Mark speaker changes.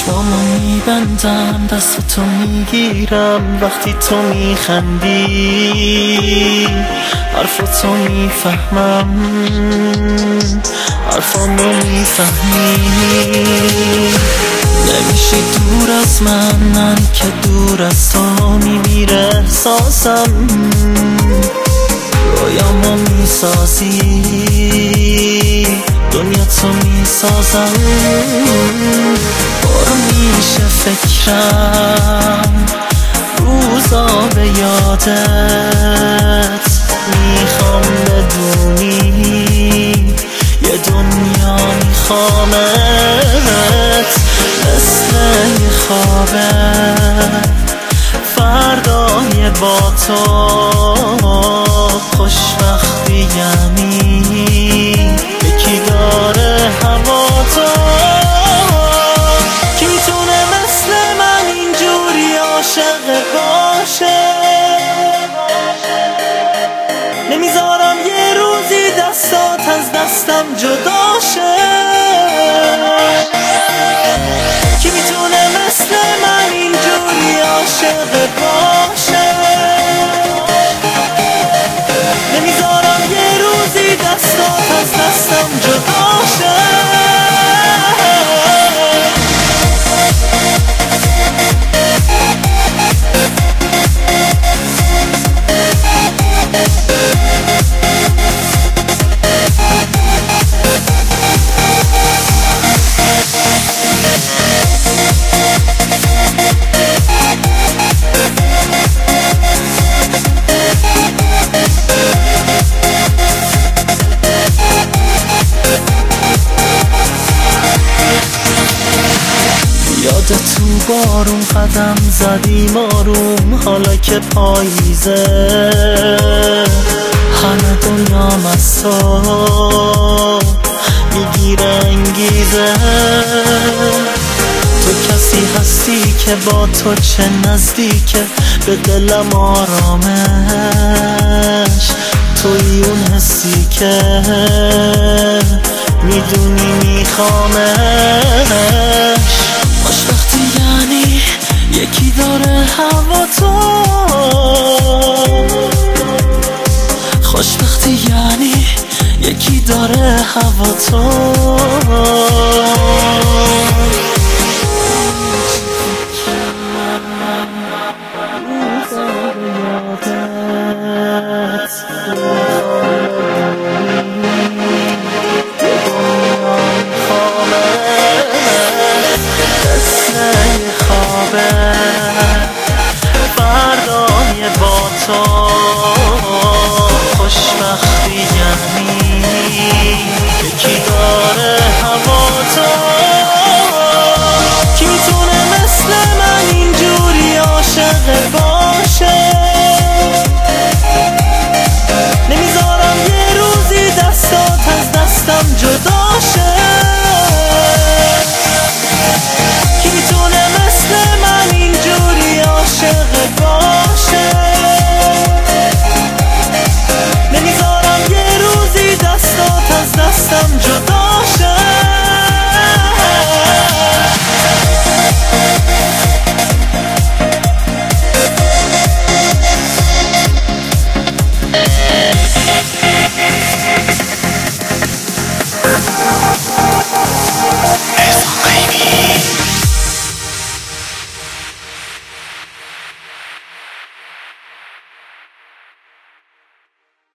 Speaker 1: چشمامو میبندم دستتو میگیرم وقتی تو میخندی حرفاتو میفهمم حرفامو میفهمی نمیشی دور از من که دور از تو میمیره احساسم رویامو میسازی دنیا تو میسازم پر میشه فکرم روزا به یادت میخوام بدونی یه دنیا میخوامت مثل یه خوابه فردای با تو خوشبختی یعنی یکی داره هوا تو کی میتونه مثل من اینجوری عاشق باشه نمیذارم یه روزی دستات از دستم جدا شه کی میتونه مثل من اینجوری عاشق باشه نمیذارم یه روزی دستات از دستم جدا شه یادت تو بارون قدم زدیم آروم حالا که پاییزه همه دنیا مسا میگیره انگیزه تو کسی هستی که با تو چه نزدیکه به دلم آرامش توی اون حسی که میدونی میخوامش خوشبختی یعنی یکی داره هوا تو خوشبختی یعنی یکی داره هوا تو خوابه